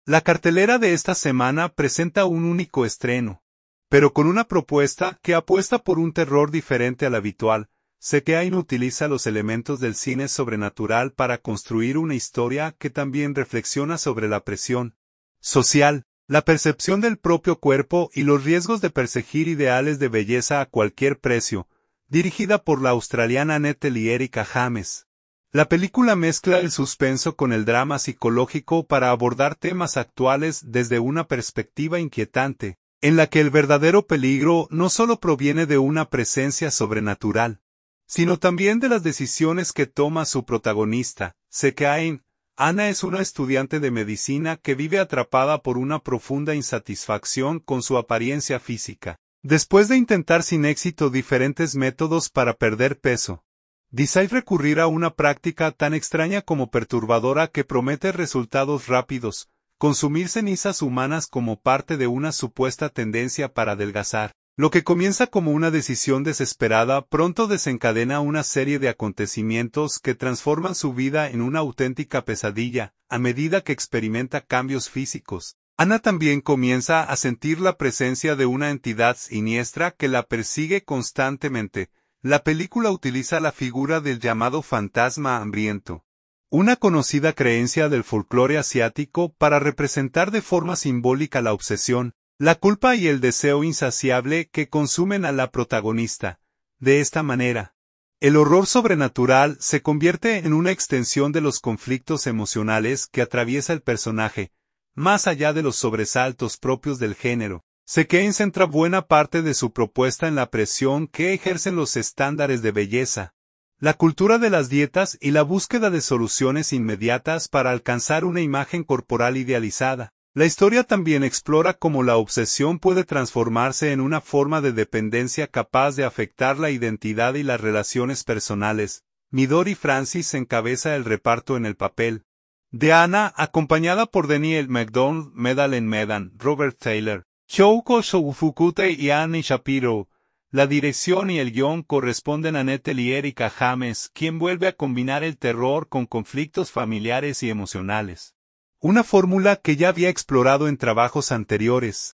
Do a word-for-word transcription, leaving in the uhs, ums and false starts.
La cartelera de esta semana presenta un único estreno, pero con una propuesta que apuesta por un terror diferente al habitual. Sequein utiliza los elementos del cine sobrenatural para construir una historia que también reflexiona sobre la presión social, la percepción del propio cuerpo y los riesgos de perseguir ideales de belleza a cualquier precio, dirigida por la australiana Natalie y Erica James. La película mezcla el suspenso con el drama psicológico para abordar temas actuales desde una perspectiva inquietante, en la que el verdadero peligro no solo proviene de una presencia sobrenatural, sino también de las decisiones que toma su protagonista. Sequein. Ana es una estudiante de medicina que vive atrapada por una profunda insatisfacción con su apariencia física. Después de intentar sin éxito diferentes métodos para perder peso, decide recurrir a una práctica tan extraña como perturbadora que promete resultados rápidos: consumir cenizas humanas como parte de una supuesta tendencia para adelgazar. Lo que comienza como una decisión desesperada pronto desencadena una serie de acontecimientos que transforman su vida en una auténtica pesadilla, a medida que experimenta cambios físicos. Ana también comienza a sentir la presencia de una entidad siniestra que la persigue constantemente. La película utiliza la figura del llamado fantasma hambriento, una conocida creencia del folclore asiático, para representar de forma simbólica la obsesión, la culpa y el deseo insaciable que consumen a la protagonista. De esta manera, el horror sobrenatural se convierte en una extensión de los conflictos emocionales que atraviesa el personaje, más allá de los sobresaltos propios del género. Sequein centra buena parte de su propuesta en la presión que ejercen los estándares de belleza, la cultura de las dietas y la búsqueda de soluciones inmediatas para alcanzar una imagen corporal idealizada. La historia también explora cómo la obsesión puede transformarse en una forma de dependencia capaz de afectar la identidad y las relaciones personales. Midori Francis encabeza el reparto en el papel de Ana, acompañada por Daniel McDonald, Madeleine Medan, Robert Taylor, Shouko Shofukute y Annie Shapiro. La dirección y el guión corresponden a Natalie y Erica James, quien vuelve a combinar el terror con conflictos familiares y emocionales. Una fórmula que ya había explorado en trabajos anteriores.